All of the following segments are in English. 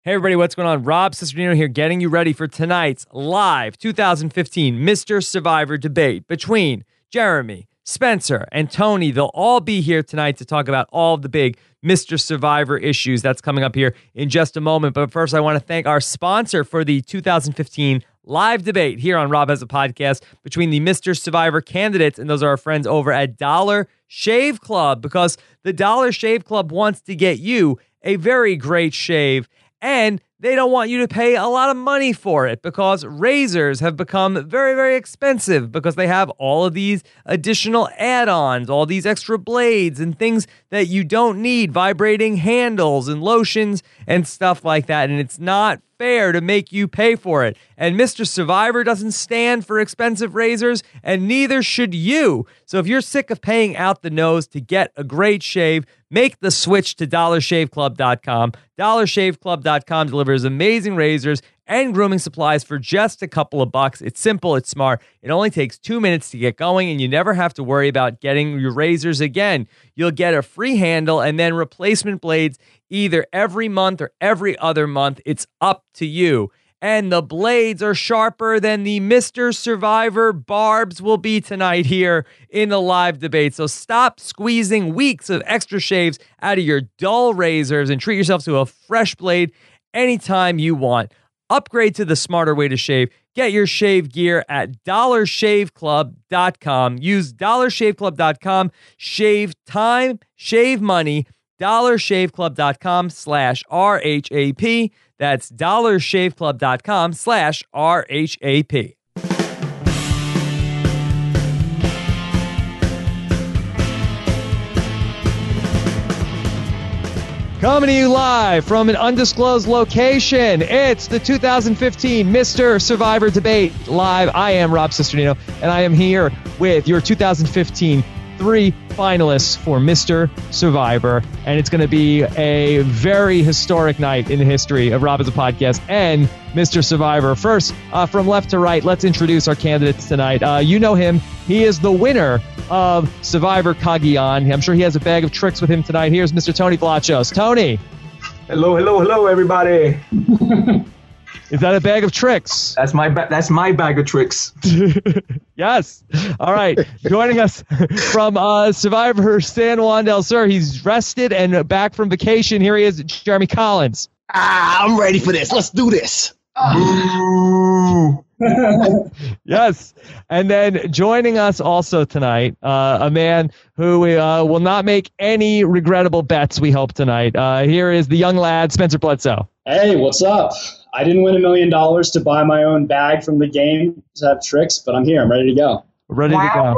Hey everybody, what's going on? Rob Cesternino here, getting you ready for tonight's live 2015 Mr. Survivor debate between Jeremy, Spencer, and Tony. They'll all be here tonight to talk about all of the big Mr. Survivor issues. That's coming up here in just a moment. But first, I want to thank our sponsor for the 2015 live debate here on Rob Has a Podcast between the Mr. Survivor candidates, and those are our friends over at Dollar Shave Club, because the Dollar Shave Club wants to get you a very great shave, and they don't want you to pay a lot of money for it because razors have become very, very expensive because they have all of these additional add-ons, all these extra blades and things that you don't need, vibrating handles and lotions and stuff like that. And it's not fair to make you pay for it. And Mr. Survivor doesn't stand for expensive razors, and neither should you. So if you're sick of paying out the nose to get a great shave, make the switch to DollarShaveClub.com. DollarShaveClub.com delivers amazing razors and grooming supplies for just a couple of bucks. It's simple, it's smart. It only takes 2 minutes to get going, and you never have to worry about getting your razors again. You'll get a free handle and then replacement blades either every month or every other month. It's up to you. And the blades are sharper than the Mr. Survivor barbs will be tonight here in the live debate. So stop squeezing weeks of extra shaves out of your dull razors and treat yourself to a fresh blade anytime you want. Upgrade to the smarter way to shave. Get your shave gear at DollarShaveClub.com. Use DollarShaveClub.com. Shave time, shave money. DollarShaveClub.com/RHAP. That's DollarShaveClub.com/RHAP. Coming to you live from an undisclosed location, it's the 2015 Mr. Survivor Debate live. I am Rob Cesternino, and I am here with your 2015 three finalists for Mr. Survivor, and it's going to be a very historic night in the history of Rob Has a Podcast and Mr. Survivor. First, from left to right, let's introduce our candidates tonight. You know him. He is the winner of Survivor Cagayan. I'm sure he has a bag of tricks with him tonight. Here's Mr. Tony Vlachos. Tony. Hello, everybody. Is that a bag of tricks? That's my bag of tricks. Yes. All right. Joining us from Survivor San Juan del Sur. He's rested and back from vacation. Here he is, Jeremy Collins. I'm ready for this. Let's do this. Yes. And then joining us also tonight, a man who will not make any regrettable bets, we hope, tonight. Here is the young lad, Spencer Bledsoe. Hey, what's up? I didn't win $1 million to buy my own bag from the game to have tricks, but I'm here. I'm ready to go. Ready to go.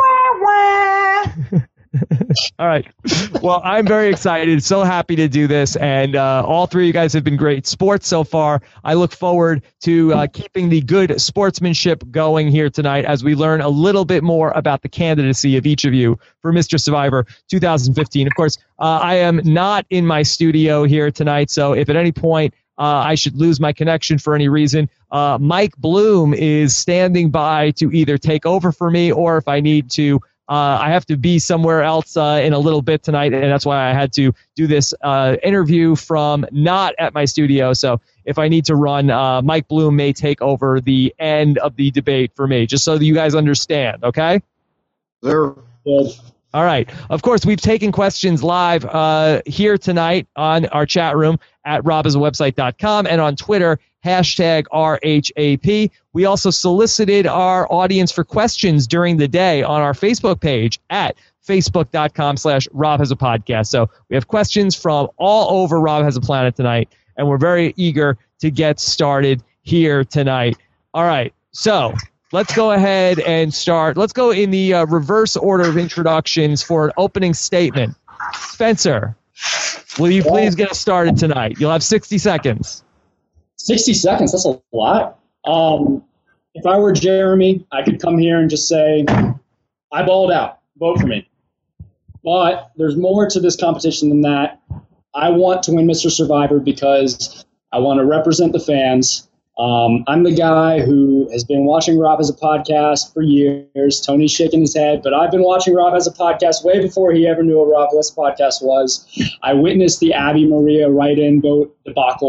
All right. Well, I'm very excited. So happy to do this. And all three of you guys have been great sports so far. I look forward to keeping the good sportsmanship going here tonight as we learn a little bit more about the candidacy of each of you for Mr. Survivor 2015. Of course, I am not in my studio here tonight. So if at any point I should lose my connection for any reason, Mike Bloom is standing by to either take over for me, or if I need to, I have to be somewhere else in a little bit tonight, and that's why I had to do this interview from not at my studio. So if I need to run, Mike Bloom may take over the end of the debate for me, just so that you guys understand, okay? Sure. Good. All right. Of course, we've taken questions live here tonight on our chat room at robhasawebsite.com and on Twitter, #RHAP. We also solicited our audience for questions during the day on our Facebook page at facebook.com/RobHasAPodcast. So we have questions from all over Rob Has a Planet tonight, and we're very eager to get started here tonight. All right. So let's go ahead and start. Let's go in the reverse order of introductions for an opening statement. Spencer, will you please get us started tonight? You'll have 60 seconds. 60 seconds, that's a lot. If I were Jeremy, I could come here and just say, I balled out. Vote for me. But there's more to this competition than that. I want to win Mr. Survivor because I want to represent the fans. I'm the guy who has been watching Rob Has a Podcast for years. Tony's shaking his head, but I've been watching Rob Has a Podcast way before he ever knew what Rob Has a Podcast was. I witnessed the Abby Maria write-in vote debacle.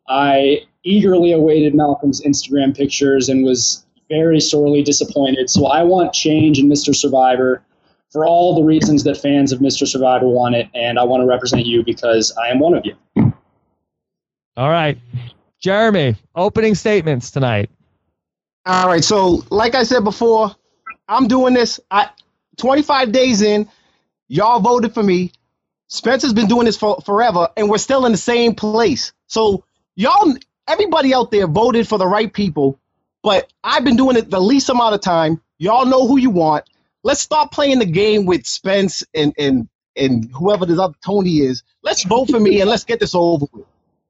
I eagerly awaited Malcolm's Instagram pictures and was very sorely disappointed. So I want change in Mr. Survivor for all the reasons that fans of Mr. Survivor want it, and I want to represent you because I am one of you. All right. Jeremy, opening statements tonight. All right, so like I said before, I'm doing this. 25 days in, y'all voted for me. Spencer's been doing this for forever, and we're still in the same place. So y'all, everybody out there voted for the right people, but I've been doing it the least amount of time. Y'all know who you want. Let's stop playing the game with Spence and whoever this other Tony is. Let's vote for me and let's get this over with.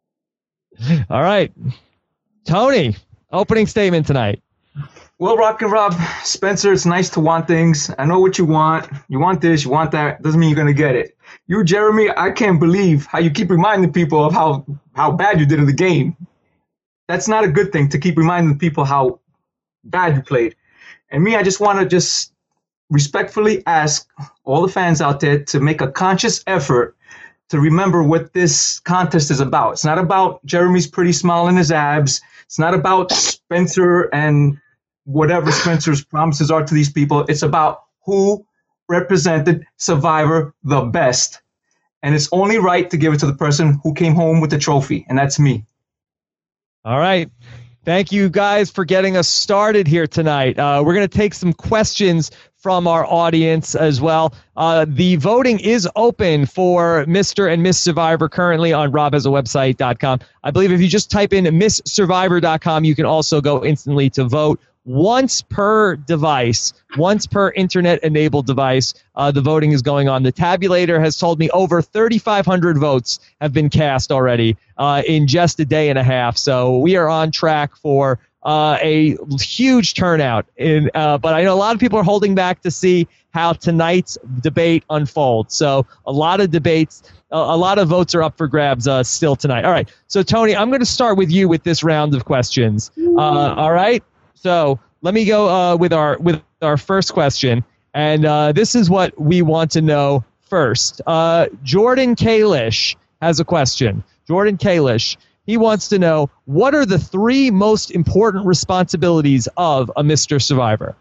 All right. Tony, opening statement tonight. Well, Rock and Rob, Spencer, it's nice to want things. I know what you want. You want this, you want that. Doesn't mean you're going to get it. You, Jeremy, I can't believe how you keep reminding people of how bad you did in the game. That's not a good thing, to keep reminding people how bad you played. And me, I just want to just respectfully ask all the fans out there to make a conscious effort to remember what this contest is about. It's not about Jeremy's pretty smile and his abs. It's not about Spencer and whatever Spencer's promises are to these people. It's about who represented Survivor the best. And it's only right to give it to the person who came home with the trophy, and that's me. All right. Thank you guys for getting us started here tonight. We're going to take some questions from our audience as well. The voting is open for Mr. and Miss Survivor currently on robhasawebsite.com. I believe if you just type in misssurvivor.com, you can also go instantly to vote. Once per device, once per internet-enabled device, the voting is going on. The tabulator has told me over 3,500 votes have been cast already in just a day and a half. So we are on track for a huge turnout. But I know a lot of people are holding back to see how tonight's debate unfolds. So a lot of debates, a lot of votes are up for grabs still tonight. All right. So, Tony, I'm going to start with you with this round of questions. All right. So let me go with our first question, and this is what we want to know first. Jordan Kalish has a question. Jordan Kalish, he wants to know, what are the 3 most important responsibilities of a Mr. Survivor?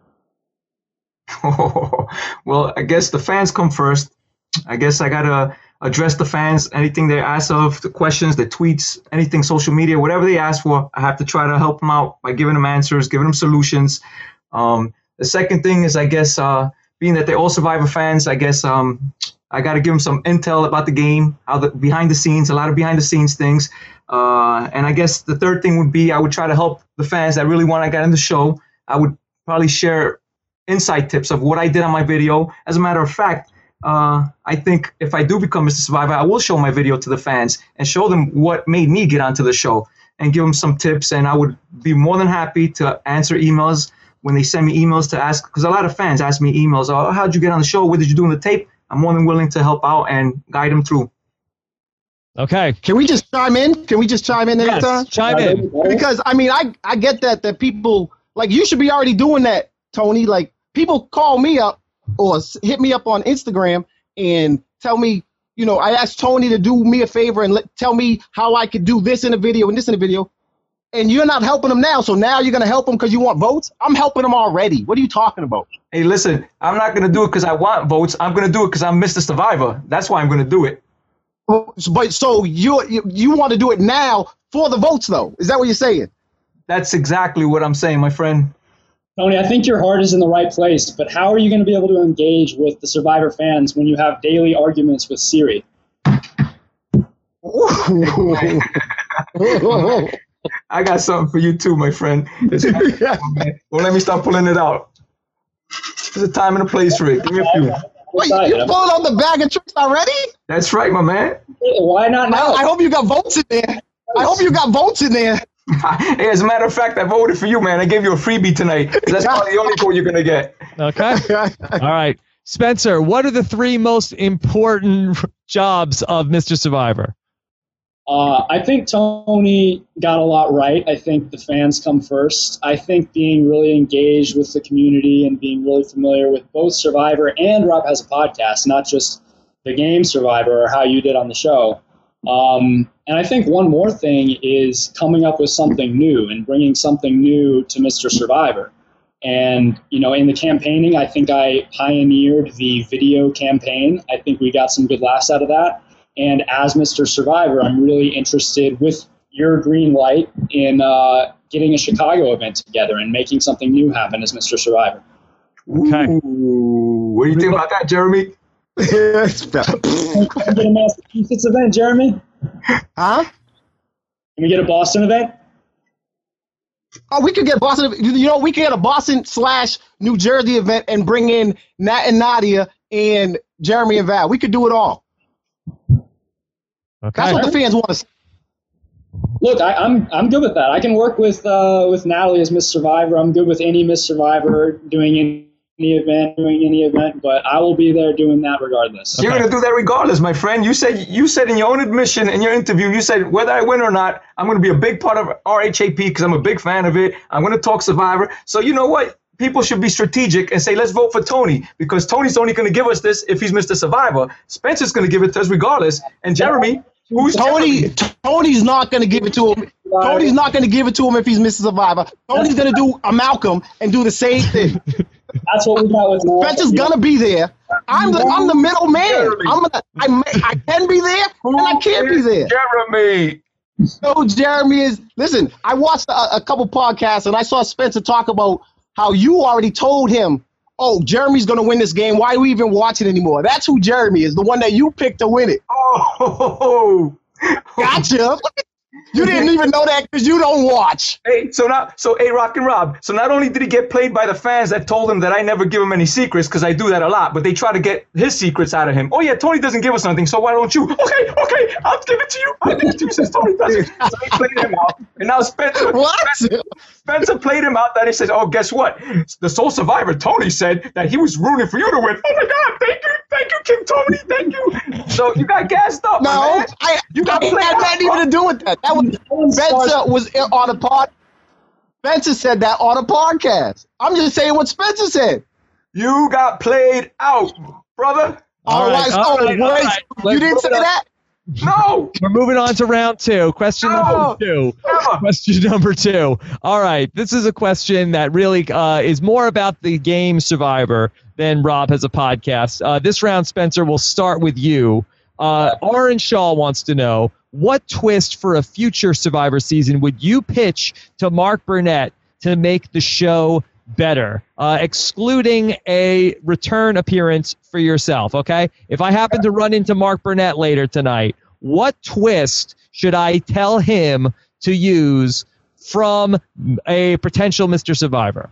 Well, I guess the fans come first. I guess I gotta address the fans. Anything they ask of, the questions, the tweets, anything social media, whatever they ask for, I have to try to help them out by giving them answers, giving them solutions. The second thing is, I guess, being that they're all Survivor fans, I guess I got to give them some intel about the game, how the behind the scenes, a lot of behind the scenes things. And I guess the third thing would be, I would try to help the fans that really want to get in the show. I would probably share insight tips of what I did on my video. As a matter of fact, I think if I do become Mr. Survivor, I will show my video to the fans and show them what made me get onto the show and give them some tips. And I would be more than happy to answer emails when they send me emails to ask, because a lot of fans ask me emails, oh, how'd you get on the show? What did you do in the tape? I'm more than willing to help out and guide them through. Okay. Can we just chime in? Can we just chime in anytime? Yes, chime in. Because, I mean, I get that people, like, you should be already doing that, Tony. Like, people call me up or hit me up on Instagram and tell me, you know, I asked Tony to do me a favor and tell me how I could do this in a video and this in a video. And you're not helping them now, so now you're going to help them because you want votes? I'm helping them already. What are you talking about? Hey, listen, I'm not going to do it because I want votes. I'm going to do it because I'm Mr. Survivor. That's why I'm going to do it. But so you want to do it now for the votes, though? Is that what you're saying? That's exactly what I'm saying, my friend. Tony, I think your heart is in the right place, but how are you going to be able to engage with the Survivor fans when you have daily arguments with Siri? I got something for you too, my friend. Well, let me start pulling it out. There's a time and a place for it. Give me a few. Wait, you pulled out the bag of tricks already? That's right, my man. Why not now? I hope you got votes in there. I hope you got votes in there. Hey, as a matter of fact, I voted for you, man. I gave you a freebie tonight. That's probably the only vote you're going to get. Okay. All right. Spencer, what are the 3 most important jobs of Mr. Survivor? I think Tony got a lot right. I think the fans come first. I think being really engaged with the community and being really familiar with both Survivor and Rob Has a Podcast, not just the game Survivor or how you did on the show, And I think one more thing is coming up with something new and bringing something new to Mr. Survivor. And, in the campaigning, I think I pioneered the video campaign. I think we got some good laughs out of that. And as Mr. Survivor, I'm really interested with your green light in getting a Chicago event together and making something new happen as Mr. Survivor. Okay. Ooh, what do you think about that, Jeremy? Can we get a Massachusetts event, Jeremy? Huh? Can we get a Boston event? Oh, we could get Boston. We could get a Boston/New Jersey event and bring in Nat and Nadia and Jeremy and Val. We could do it all. Okay. That's what the fans want to see. Look, I'm good with that. I can work with Natalie as Miss Survivor. I'm good with any Miss Survivor doing any event, but I will be there doing that regardless. You're gonna do that regardless, my friend. You said in your own admission in your interview, you said whether I win or not, I'm gonna be a big part of RHAP because I'm a big fan of it. I'm gonna talk Survivor. So you know what? People should be strategic and say, let's vote for Tony because Tony's only gonna give us this if he's Mr. Survivor. Spencer's gonna give it to us regardless. And Jeremy, who's Jeremy? Tony's not going to give it to him. Tony's not going to give it to him if he's Mr. Survivor. Tony's going to do a Malcolm and do the same thing. That's what we got with Spencer's going to be there. I'm the middle man. I can be there and I can't be there. Jeremy. So Jeremy is, listen, I watched a couple podcasts and I saw Spencer talk about how you already told him, oh, Jeremy's going to win this game. Why are we even watching anymore? That's who Jeremy is, the one that you picked to win it. Oh, gotcha. You didn't even know that because you don't watch. Hey, Rock and Rob. So not only did he get played by the fans that told him that I never give him any secrets because I do that a lot, but they try to get his secrets out of him. Oh yeah, Tony doesn't give us nothing, so why don't you? Okay, I'll give it to you. I'll give it to you since Tony doesn't. So he played him out, and now Spencer played him out. That he says, oh, guess what? The sole survivor, Tony, said that he was rooting for you to win. Oh my God, thank you, King Tony, thank you. So you got gassed up. No, you got played had nothing even to do with that. That was Spencer was on a pod. Spencer said that on a podcast. I'm just saying what Spencer said. You got played out, brother. All right. You didn't say that? No. We're moving on to round two. Question number two. Question number two. All right. This is a question that really is more about the game Survivor than Rob has a podcast. This round, Spencer, will start with you. Orange Shaw wants to know, what twist for a future Survivor season would you pitch to Mark Burnett to make the show better, excluding a return appearance for yourself, okay? If I happen to run into Mark Burnett later tonight, what twist should I tell him to use from a potential Mr. Survivor?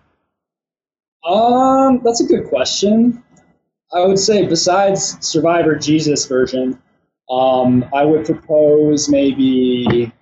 That's a good question. I would say besides Survivor Jesus version, I would propose maybe.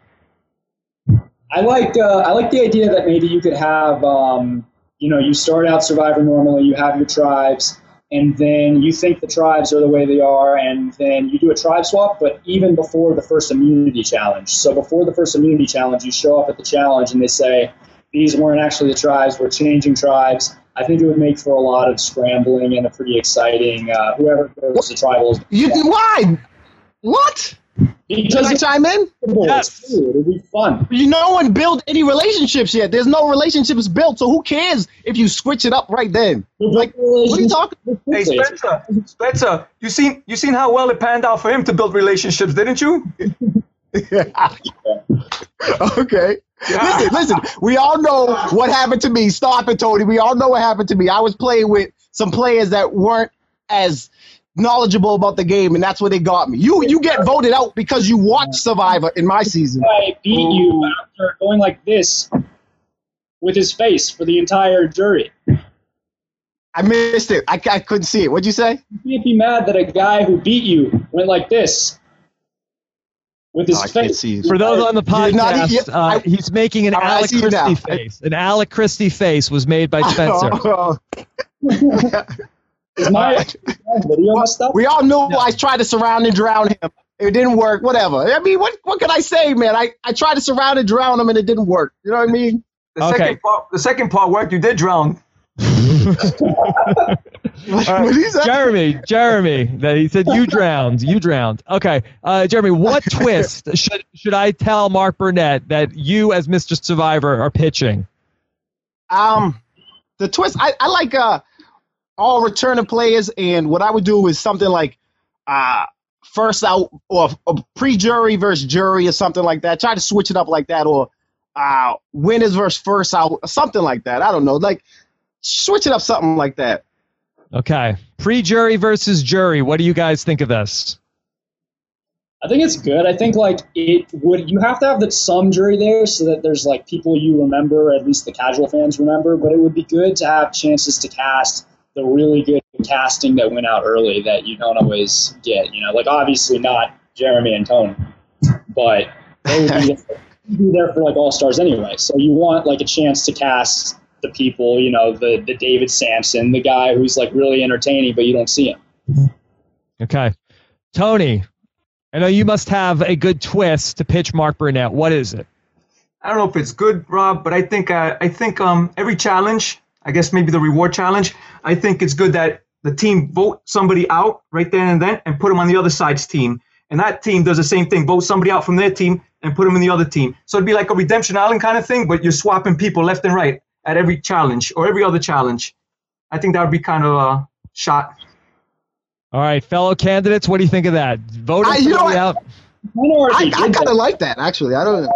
I like the idea that maybe you could have, you start out Survivor normally, you have your tribes, and then you think the tribes are the way they are, and then you do a tribe swap, but even before the first immunity challenge. So before the first immunity challenge, you show up at the challenge, and they say, these weren't actually the tribes, we're changing tribes. I think it would make for a lot of scrambling and a pretty exciting, whoever goes to tribals. Why? What? Can I chime in? Yes. It would be fun. No one built any relationships yet. There's no relationships built, so who cares if you switch it up right then? Like, what are you talking about? Hey, Spencer, you seen how well it panned out for him to build relationships, didn't you? Okay. Yeah. Listen, we all know what happened to me. Stop it, Tony. We all know what happened to me. I was playing with some players that weren't as knowledgeable about the game, and that's where they got me. You get voted out because you watch Survivor in my season. I beat you after going like this with his face for the entire jury. I missed it. I couldn't see it. What'd you say? You can't be mad that a guy who beat you went like this with his face. For those on the podcast, he's making an Alec Christie face. An Alec Christie face was made by Spencer. Is my video messed up? We all know I tried to surround and drown him. It didn't work. Whatever. I mean, what can I say, man? I tried to surround and drown him, and it didn't work. You know what I mean? The second part worked. You did drown. All right. Jeremy, that he said you drowned. You drowned. Okay, Jeremy, what twist should I tell Mark Burnett that you, as Mr. Survivor, are pitching? The twist. I like all returning players, and what I would do is something like first out or pre-jury versus jury or something like that. Try to switch it up like that, or winners versus first out, or something like that. I don't know, like switch it up, something like that. Okay, pre-jury versus jury. What do you guys think of this? I think it's good. I think you have to have some jury there so that there's like people you remember, at least the casual fans remember, but it would be good to have chances to cast the really good casting that went out early that you don't always get, like obviously not Jeremy and Tony, but they would be there for like all-stars anyway. So you want like a chance to cast the people, the David Sampson, the guy who's like really entertaining, but you don't see him. Okay. Tony, I know you must have a good twist to pitch Mark Burnett. What is it? I don't know if it's good, Rob, but I think every challenge, I guess maybe the reward challenge, I think it's good that the team vote somebody out right there and then and put them on the other side's team. And that team does the same thing, vote somebody out from their team and put them in the other team. So it'd be like a Redemption Island kind of thing, but you're swapping people left and right at every challenge or every other challenge. I think that would be kind of a shot. All right, fellow candidates, what do you think of that? Voting somebody out. I kind of like that, actually. I don't know.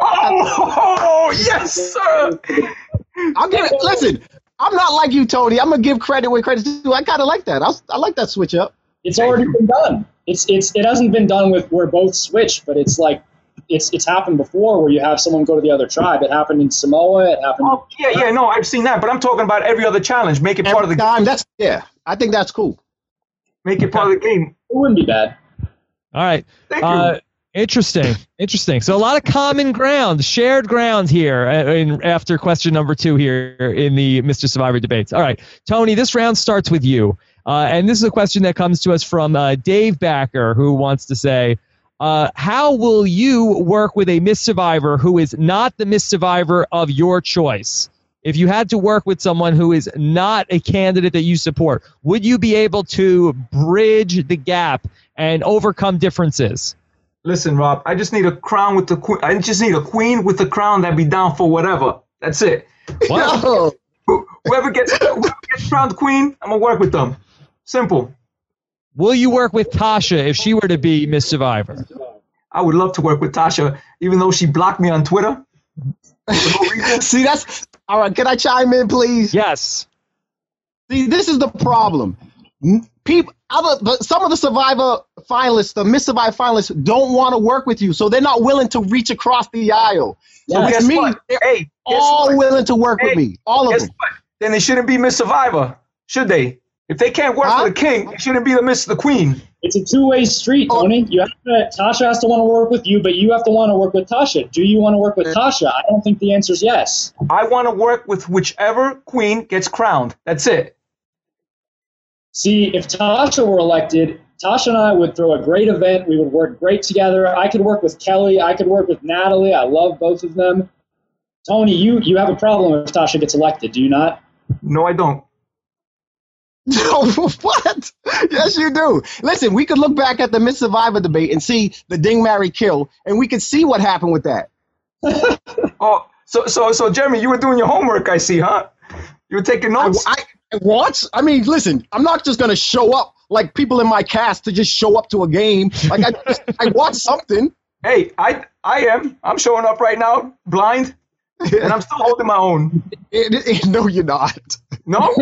Oh, yes, sir. I'll give it. Listen, I'm not like you, Tony. I'm gonna give credit where credit's due. I kind of like that. I like that switch up. It's already been done. It hasn't been done with where both switch, but it's like it's happened before where you have someone go to the other tribe. It happened in Samoa. It happened. Oh, yeah. No, I've seen that, but I'm talking about every other challenge. Make it part of the game. I think that's cool. Make it part of the game. It wouldn't be bad. All right. Thank you. Interesting. So a lot of common ground, shared ground here after question number 2 here in the Mr. Survivor debates. All right, Tony, this round starts with you. And this is a question that comes to us from Dave Backer, who wants to say, how will you work with a Miss Survivor who is not the Miss Survivor of your choice? If you had to work with someone who is not a candidate that you support, would you be able to bridge the gap and overcome differences? Listen, Rob, I just need a crown with the queen. I just need a queen with the crown that be down for whatever. That's it. Wow. Whoever gets crowned queen, I'm going to work with them. Simple. Will you work with Tasha if she were to be Miss Survivor? I would love to work with Tasha, even though she blocked me on Twitter. See, that's... All right, can I chime in, please? Yes. See, this is the problem. Some of the Survivor finalists, the Miss Survivor finalists, don't want to work with you, so they're not willing to reach across the aisle. So guess with me, what? they're all willing to work with me. All of them. What? Then they shouldn't be Miss Survivor, should they? If they can't work with the king, they shouldn't be the queen. It's a two-way street, Tony. Tasha has to want to work with you, but you have to want to work with Tasha. Do you want to work with Tasha? I don't think the answer is yes. I want to work with whichever queen gets crowned. That's it. See, if Tasha were elected, Tasha and I would throw a great event. We would work great together. I could work with Kelly. I could work with Natalie. I love both of them. Tony, you have a problem if Tasha gets elected, do you not? No, I don't. No, what? Yes, you do. Listen, we could look back at the Miss Survivor debate and see the Ding, Marry, Kill, and we could see what happened with that. Oh, so Jeremy, you were doing your homework, I see, huh? You were taking notes. What? I mean, listen, I'm not just gonna show up like people in my cast to just show up to a game. Like I watch something. Hey, I am. I'm showing up right now, blind, and I'm still holding my own. No, you're not. No.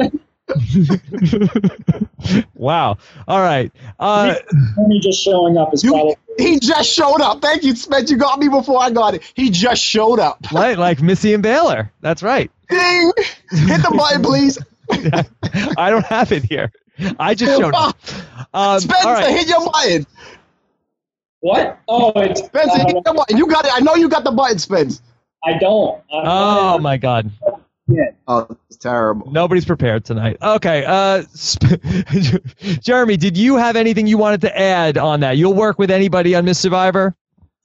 Wow. All right. Tony just showing up is probably... He just showed up. Thank you, Spence. You got me before I got it. He just showed up. Right, like Missy and Baylor. That's right. Ding! Hit the button, please. I don't have it here. I just showed up. Spencer, right. hit your button. What? Oh, it's... Spencer, hit the button. You got it. I know you got the button, Spence. I don't. Oh, my God. Yeah. Oh, it's terrible. Nobody's prepared tonight. Okay. Jeremy, did you have anything you wanted to add on that? You'll work with anybody on Miss Survivor?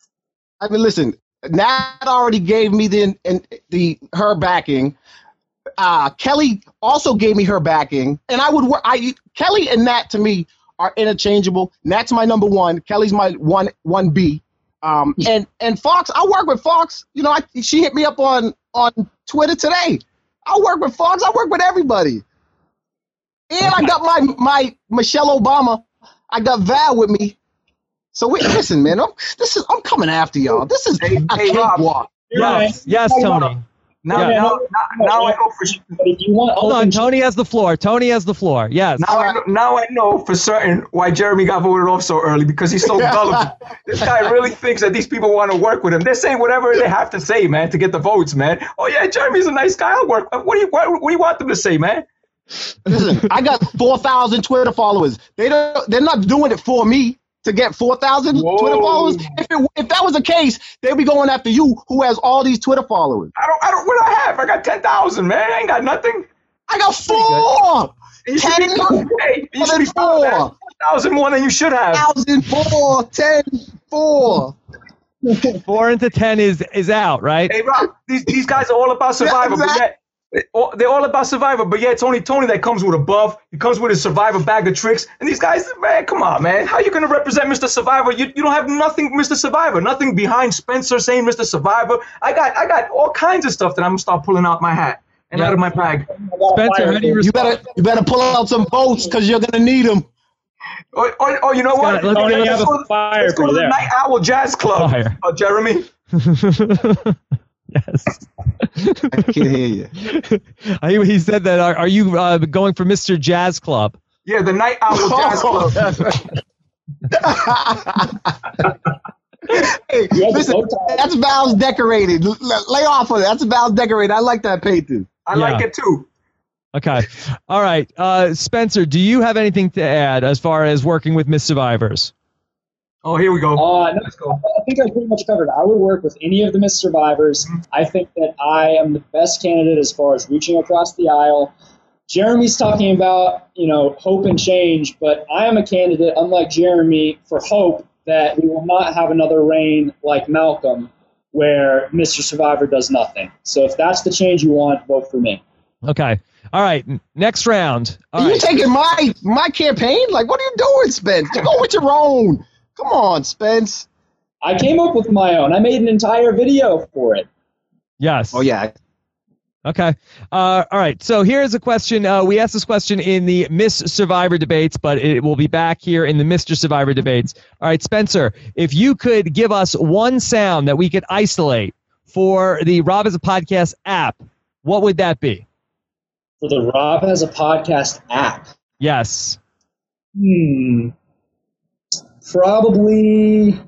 I mean, listen, Nat already gave me her backing. Kelly also gave me her backing, and I would work. Kelly and Nat to me are interchangeable. Nat's my number one. Kelly's my one B. And Fox, I work with Fox. You know, she hit me up on Twitter today. I work with Fox. I work with everybody. And I got my Michelle Obama. I got Val with me. So listen, man. I'm coming after y'all. This is a cakewalk. Yes, Tony. Now I know for sure. If you want, hold on. Tony has the floor. Yes. Now I know for certain why Jeremy got voted off so early, because he's so gullible. This guy really thinks that these people want to work with him. They're saying whatever they have to say, man, to get the votes, man. Oh yeah, Jeremy's a nice guy. I'll work. What do you want them to say, man? Listen, I got 4,000 Twitter followers. They're not doing it for me to get 4,000 Twitter followers. If that was the case, they'd be going after you, who has all these Twitter followers. I don't. What do I have? I got 10,000, man. I ain't got nothing. I got 4. You should be 4,000 more than you should have. 4, 10, 4. 4 into 10 is out, right? Hey, Rob, these guys are all about Survivor, but yet they're all about Survivor, but yet it's only Tony that comes with a buff. He comes with his Survivor bag of tricks. And these guys, man, come on, man. How are you going to represent Mr. Survivor? You don't have nothing, Mr. Survivor. Nothing behind Spencer saying Mr. Survivor. I got all kinds of stuff that I'm going to start pulling out my hat and out of my bag. Spencer, how do you respond? You better pull out some votes, because you're going to need them. Oh, you know what? Let's go to the Night Owl Jazz Club, Jeremy. Yes. I can't hear you. He said that. Are you going for Mr. Jazz Club? Yeah, the Night Owl Jazz Club. Hey, listen, that's Val's decorated. Lay off of it. That's Val's decorated. I like that painting. I like it too. Okay. All right. Spencer, do you have anything to add as far as working with Miss Survivors? Oh, here we go. No, let's go. I think I pretty much covered it. I would work with any of the Miss Survivors. Mm-hmm. I think that I am the best candidate as far as reaching across the aisle. Jeremy's talking about, hope and change, but I am a candidate, unlike Jeremy, for hope that we will not have another reign like Malcolm, where Mr. Survivor does nothing. So if that's the change you want, vote for me. Okay. All right. Next round. Are you taking my campaign? Like, what are you doing, Spence? You go with your own. Come on, Spence. I came up with my own. I made an entire video for it. Yes. Oh, yeah. Okay. All right. So here's a question. We asked this question in the Miss Survivor debates, but it will be back here in the Mr. Survivor debates. All right, Spencer, if you could give us one sound that we could isolate for the Rob Has a Podcast app, what would that be? For the Rob Has a Podcast app? Yes. Probably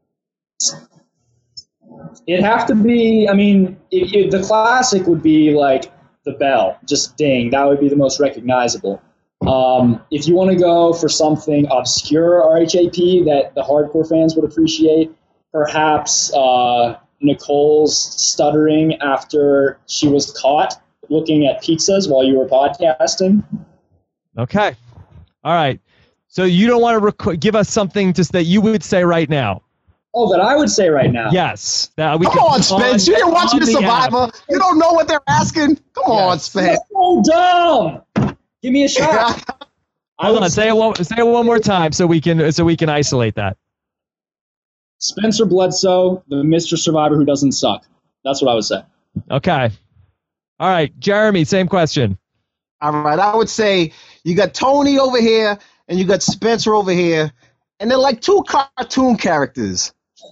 it'd have to be, the classic would be like the bell, just ding. That would be the most recognizable. If you want to go for something obscure RHAP that the hardcore fans would appreciate, perhaps Nicole's stuttering after she was caught looking at pizzas while you were podcasting. Okay. All right. So you don't want to give us something just that you would say right now? Oh, that I would say right now? Yes. Come on, Spence. You didn't watch The Survivor. You don't know what they're asking? Come on, Spence. So dumb. Give me a shot. Hold on. Say it one more time so we can isolate that. Spencer Bledsoe, the Mr. Survivor who doesn't suck. That's what I would say. Okay. All right. Jeremy, same question. All right. I would say you got Tony over here and you got Spencer over here, and they're like two cartoon characters.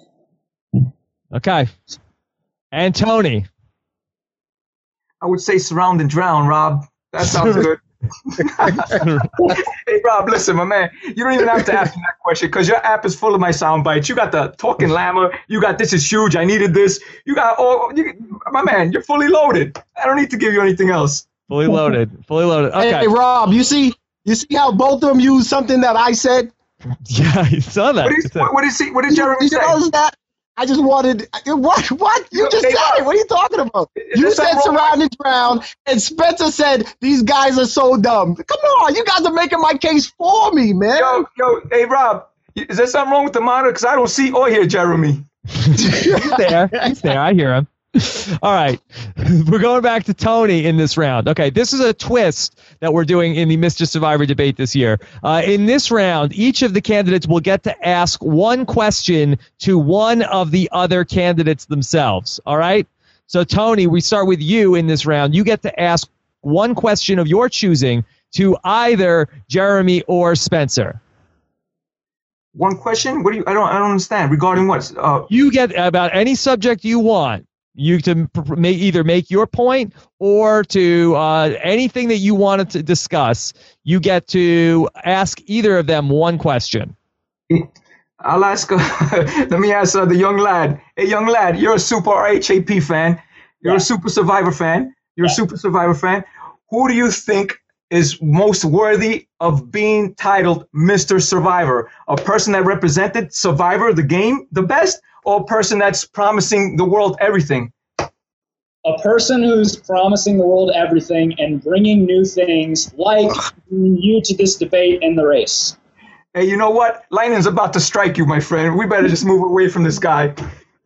Okay. And Tony. I would say Surround and Drown, Rob. That sounds good. Hey, Rob, listen, my man. You don't even have to ask me that question because your app is full of my sound bites. You got the talking llama. You got this is huge. I needed this. You got my man. You're fully loaded. I don't need to give you anything else. Fully loaded. Okay. Hey, Rob, you see how both of them used something that I said? Yeah, I saw that. What did Jeremy say? That? I just wanted what? You just said it. What are you talking about? You said Surround and Drown, and Spencer said these guys are so dumb. Come on, you guys are making my case for me, man. Yo, hey Rob, is there something wrong with the monitor? Because I don't see or hear Jeremy. He's there. I hear him. All right. We're going back to Tony in this round. Okay, this is a twist that we're doing in the Mr. Survivor debate this year. In this round, each of the candidates will get to ask one question to one of the other candidates themselves. All right? So, Tony, we start with you in this round. You get to ask one question of your choosing to either Jeremy or Spencer. One question? What do you? I don't understand. Regarding what? You get about any subject you want. You can either make your point or to anything that you wanted to discuss. You get to ask either of them one question. I'll ask. Let me ask the young lad. Hey, young lad, you're a super RHAP fan. You're a super Survivor fan. You're a super Survivor fan. Who do you think is most worthy of being titled Mr. Survivor? A person that represented Survivor, the game, the best, or a person that's promising the world everything? A person who's promising the world everything and bringing new things like you to this debate and the race. Hey, you know what? Lightning's about to strike you, my friend. We better just move away from this guy.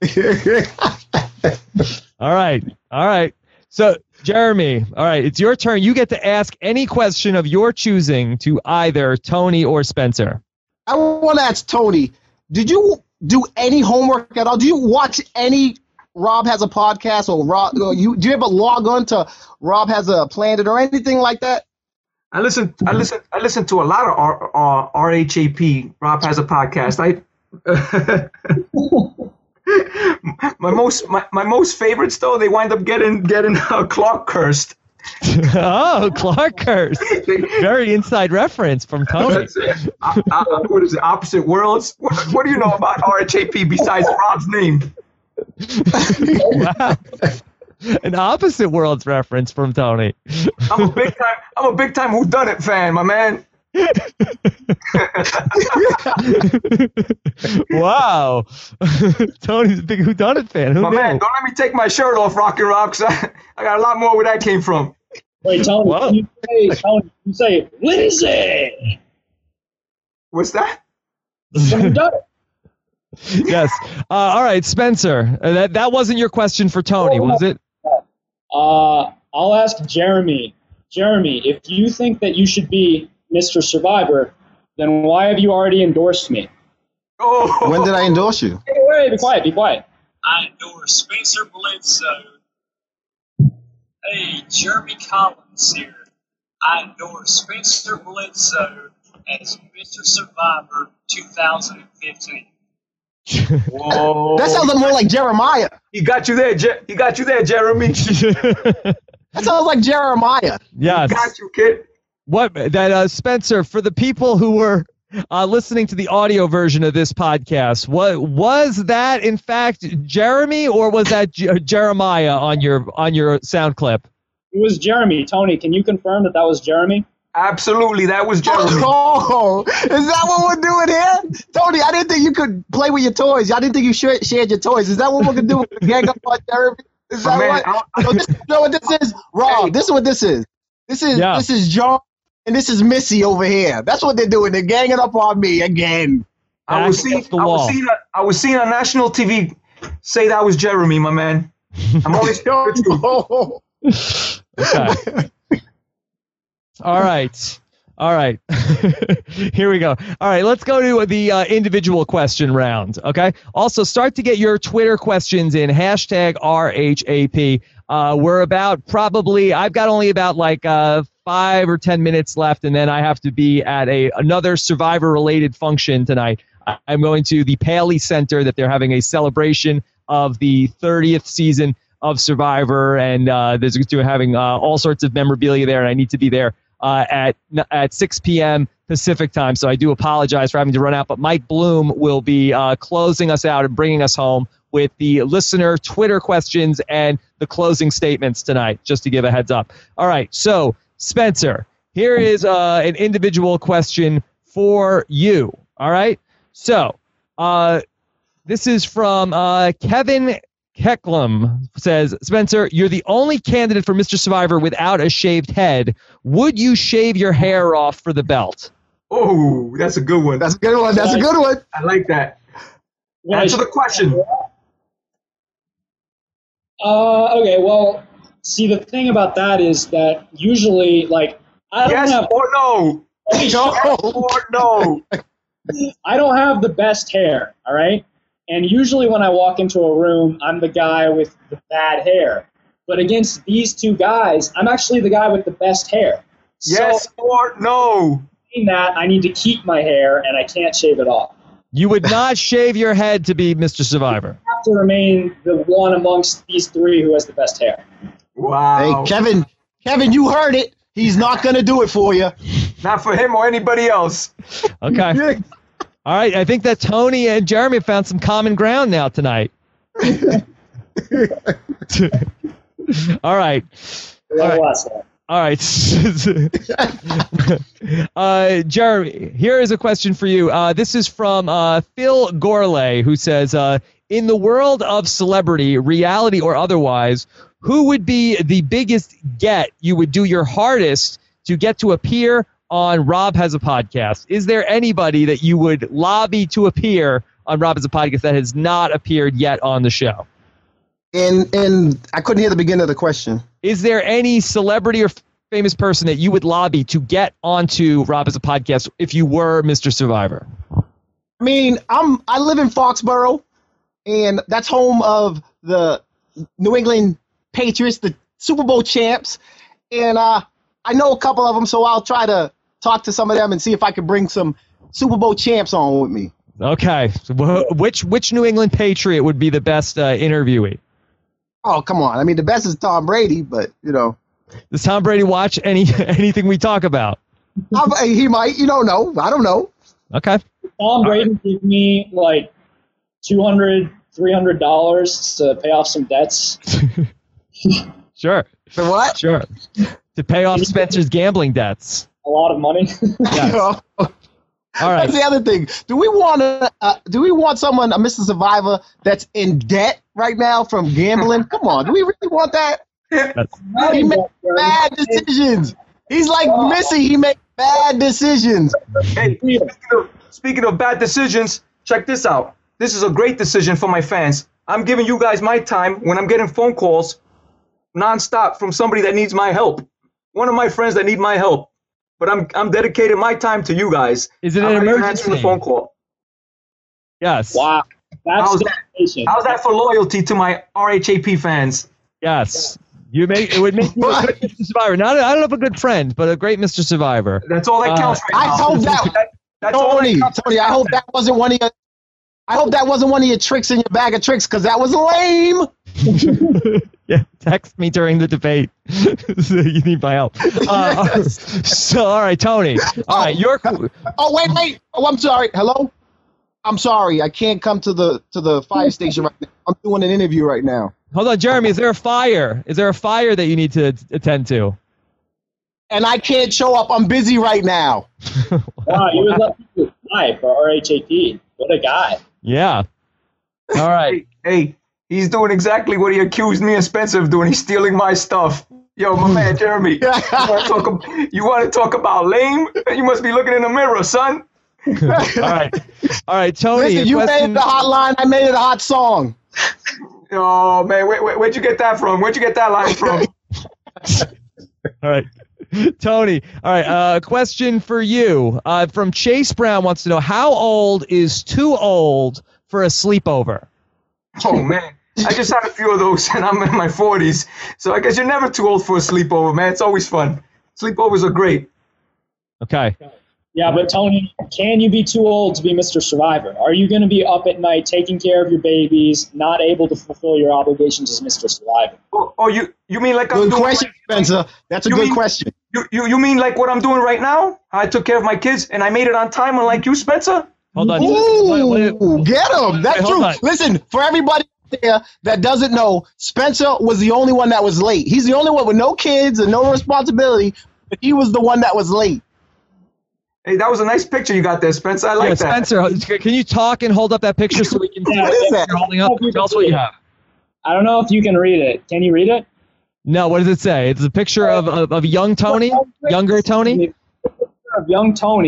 All right. So, Jeremy, all right, it's your turn. You get to ask any question of your choosing to either Tony or Spencer. I want to ask Tony, did you do any homework at all? Do you watch any Rob Has a Podcast or do you ever log on to Rob Has a Planet or anything like that? I listen to a lot of RHAP. Rob Has a Podcast. My most favorites though, they wind up getting Clark cursed. Oh, Clark cursed. Very inside reference from Tony. What is it? Opposite Worlds. What do you know about RHAP besides Rob's name? Wow. An Opposite Worlds reference from Tony. I'm a big time whodunit fan, my man. Wow. Tony's a big whodunit fan. Who my knew? man, don't let me take my shirt off, Rock and Rob, because I got a lot more where that came from. Wait, Tony, you say Lindsay. What's that? Whodunit. Yes. All right, Spencer. That wasn't your question for Tony, was it? I'll ask Jeremy. Jeremy, if you think that you should be Mr. Survivor, then why have you already endorsed me? Oh. When did I endorse you? Wait, be quiet. I endorse Spencer Bledsoe. Hey, Jeremy Collins here. I endorse Spencer Bledsoe as Mr. Survivor 2015. Whoa. That sounds more like Jeremiah. He got you there, Jeremy. That sounds like Jeremiah. Yes. Got you, kid. What that Spencer, for the people who were listening to the audio version of this podcast, what was that in fact Jeremy, or was that Jeremiah on your sound clip? It was Jeremy. Tony, can you confirm that was Jeremy? Absolutely, that was Jeremy. Oh, is that what we're doing here? Tony, I didn't think you could play with your toys. I didn't think you shared your toys. Is that what we're going to do? Gang up on Jeremy? Is that what? You know what this is? Rob, hey. This is what this is. This is John, and this is Missy over here. That's what they're doing. They're ganging up on me again. I was seeing on national TV say that was Jeremy, my man. I'm only telling the truth. Okay. All right. Here we go. All right, let's go to the individual question round, okay? Also, start to get your Twitter questions in, #RHAP. We're about I've got only about 5 or 10 minutes left, and then I have to be at another Survivor-related function tonight. I'm going to the Paley Center that they're having a celebration of the 30th season of Survivor, and they're having all sorts of memorabilia there, and I need to be there at 6 p.m. Pacific time, so I do apologize for having to run out, but Mike Bloom will be closing us out and bringing us home with the listener Twitter questions and the closing statements tonight, just to give a heads up. All right, so Spencer, here is an individual question for you, all right? So this is from Kevin Hecklum, says, Spencer, you're the only candidate for Mr. Survivor without a shaved head. Would you shave your hair off for the belt? Oh, that's a good one. That's a good one. That's a good one. I like that. Answer the question. Okay, well, see, the thing about that is that usually, like, I don't Yes have or no? Yes or no? I don't have the best hair, all right? And usually when I walk into a room, I'm the guy with the bad hair. But against these two guys, I'm actually the guy with the best hair. Yes So, or no? in that, I need to keep my hair, and I can't shave it off. You would not shave your head to be Mr. Survivor. I have to remain the one amongst these three who has the best hair. Wow. Hey, Kevin, you heard it. He's not going to do it for you. Not for him or anybody else. Okay. All right. I think that Tony and Jeremy have found some common ground now tonight. All right. All right. Jeremy, here is a question for you. This is from Phil Gorley, who says, in the world of celebrity, reality or otherwise, who would be the biggest get you would do your hardest to get to appear on Rob Has a Podcast? Is there anybody that you would lobby to appear on Rob Has a Podcast that has not appeared yet on the show? And I couldn't hear the beginning of the question. Is there any celebrity or famous person that you would lobby to get onto Rob Has a Podcast if you were Mr. Survivor? I mean, I live in Foxborough, and that's home of the New England Patriots, the Super Bowl champs, and I know a couple of them, so I'll try to talk to some of them and see if I can bring some Super Bowl champs on with me. Okay, so which New England Patriot would be the best interviewee? Oh, come on. I mean, the best is Tom Brady, but, you know. Does Tom Brady watch anything we talk about? He might. You don't know. I don't know. Okay. Tom Brady gave me like $200, $300 to pay off some debts. Sure. For what? Sure. To pay off Spencer's gambling debts. A lot of money. Yes. All right. That's the other thing. Do we want someone, a Mr. Survivor, that's in debt right now from gambling? Come on. Do we really want that? He makes bad decisions. He's like Missy. He makes bad decisions. Hey, speaking of bad decisions, check this out. This is a great decision for my fans. I'm giving you guys my time when I'm getting phone calls nonstop from somebody that needs my help. One of my friends that need my help. But I'm dedicating my time to you guys. Is it an emergency? Answering the phone call. Yes. Wow. How's that for loyalty to my RHAP fans? Yes. It would make you a good Mr. Survivor. Not, I don't know if a good friend, but a great Mr. Survivor. That's all that counts right now. I hope That's all that counts. Tony, I hope that wasn't one of your tricks in your bag of tricks, because that was lame. Yeah, text me during the debate. So you need my help. So, all right, Tony. All right, you're. Oh, wait. Oh, I'm sorry. Hello. I'm sorry. I can't come to the fire station right now. I'm doing an interview right now. Hold on, Jeremy. Is there a fire? Is there a fire that you need to attend to? And I can't show up. I'm busy right now. Wow, you would let people die for RHAP. What a guy. Yeah. All right. Hey, he's doing exactly what he accused me and Spencer of doing. He's stealing my stuff. Yo, my man, Jeremy. You want to talk about lame? You must be looking in the mirror, son. All right, Tony. Listen, you made the hotline. I made it a hot song. Oh, man, where'd you get that from? Where'd you get that line from? All right. Tony, all right, question for you. From Chase Brown wants to know, how old is too old for a sleepover? Oh, man. I just had a few of those, and I'm in my 40s. So I guess you're never too old for a sleepover, man. It's always fun. Sleepovers are great. Okay. Yeah, but Tony, can you be too old to be Mr. Survivor? Are you going to be up at night taking care of your babies, not able to fulfill your obligations as Mr. Survivor? Oh, you mean like I'm Good doing question, Spencer. That's a good question. You mean like what I'm doing right now? I took care of my kids, and I made it on time, unlike you, Spencer? Hold on. Ooh, get him. That's true. Listen, for everybody there that doesn't know, Spencer was the only one that was late. He's the only one with no kids and no responsibility, but he was the one that was late. Hey, that was a nice picture you got there, Spencer. I like that. Spencer, can you talk and hold up that picture so we can see What is that? you're holding up? Tell us what you have. I don't know if you can read it. Can you read it? No, what does it say? It's a picture of young Tony, younger Tony. Of young Tony,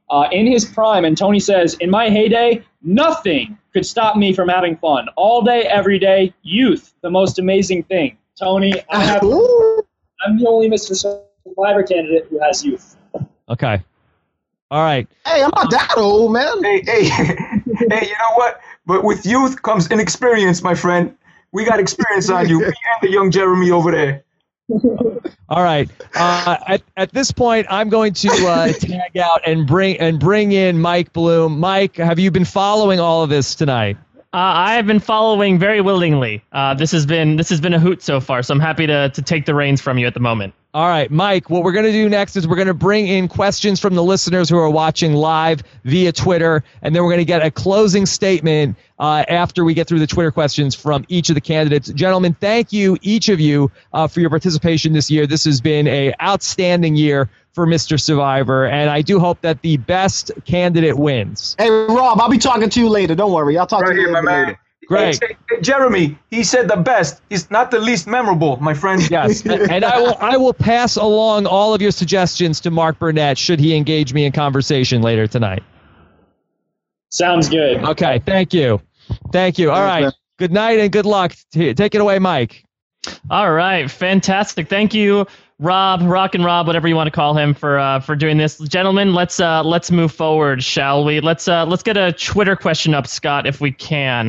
in his prime, and Tony says, in my heyday, nothing could stop me from having fun. All day, every day, youth, the most amazing thing. Tony, I'm the only Mr. Survivor candidate who has youth. Okay. All right. Hey, I'm not that old, man. Hey, hey, you know what? But with youth comes inexperience, my friend. We got experience on you. Me and the young Jeremy over there. All right. At this point, I'm going to tag out and bring in Mike Bloom. Mike, have you been following all of this tonight? I have been following very willingly. This has been a hoot so far, so I'm happy to take the reins from you at the moment. All right, Mike, what we're going to do next is we're going to bring in questions from the listeners who are watching live via Twitter, and then we're going to get a closing statement after we get through the Twitter questions from each of the candidates. Gentlemen, thank you, each of you, for your participation this year. This has been an outstanding year for Mr. Survivor, and I do hope that the best candidate wins. Hey, Rob, I'll be talking to you later. Don't worry. I'll talk Right to you here, my man. later. Great. Hey, Jeremy, he said the best. He's not the least memorable, my friend. Yes, and I will pass along all of your suggestions to Mark Burnett should he engage me in conversation later tonight. Sounds good. Okay, thank you. Thank you. All right. Good night and good luck. Take it away, Mike. All right, fantastic. Thank you, Rob, Rock and Rob, whatever you want to call him, for doing this. Gentlemen, let's move forward, shall we? Let's get a Twitter question up, Scott, if we can.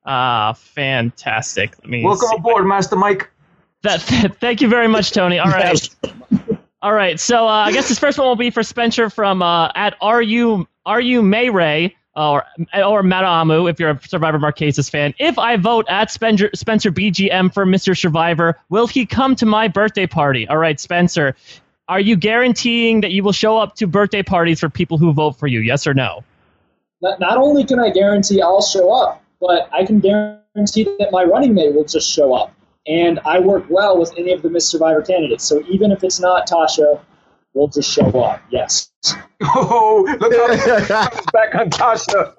Fantastic. Welcome aboard, Master Mike. Thank you very much, Tony. All right. All right. So I guess this first one will be for Spencer from at RU Mayray or Matamu, if you're a Survivor Marquesas fan. If I vote at Spencer BGM for Mr. Survivor, will he come to my birthday party? All right, Spencer, are you guaranteeing that you will show up to birthday parties for people who vote for you? Yes or no? Not only can I guarantee I'll show up, but I can guarantee that my running mate will just show up. And I work well with any of the Miss Survivor candidates. So even if it's not Tasha, we'll just show up. Yes. Oh, look how he's back on Tasha.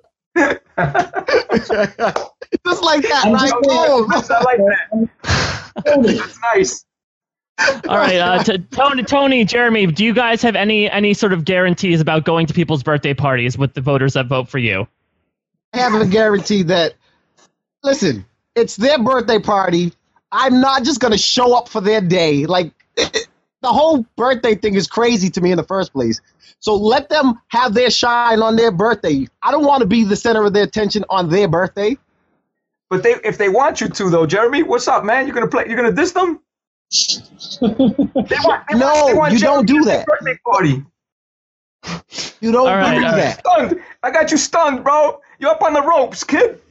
Just like that, right? I like that. That's nice. All right, Tony, Jeremy, do you guys have any sort of guarantees about going to people's birthday parties with the voters that vote for you? I have a guarantee that, listen, it's their birthday party. I'm not just going to show up for their day. Like, the whole birthday thing is crazy to me in the first place. So let them have their shine on their birthday. I don't want to be the center of their attention on their birthday. But if they want you to, though, Jeremy, what's up, man? You're gonna diss them? You don't do that. Birthday party. You don't All right, do all that. Stunned. I got you stunned, bro. You're up on the ropes, kid.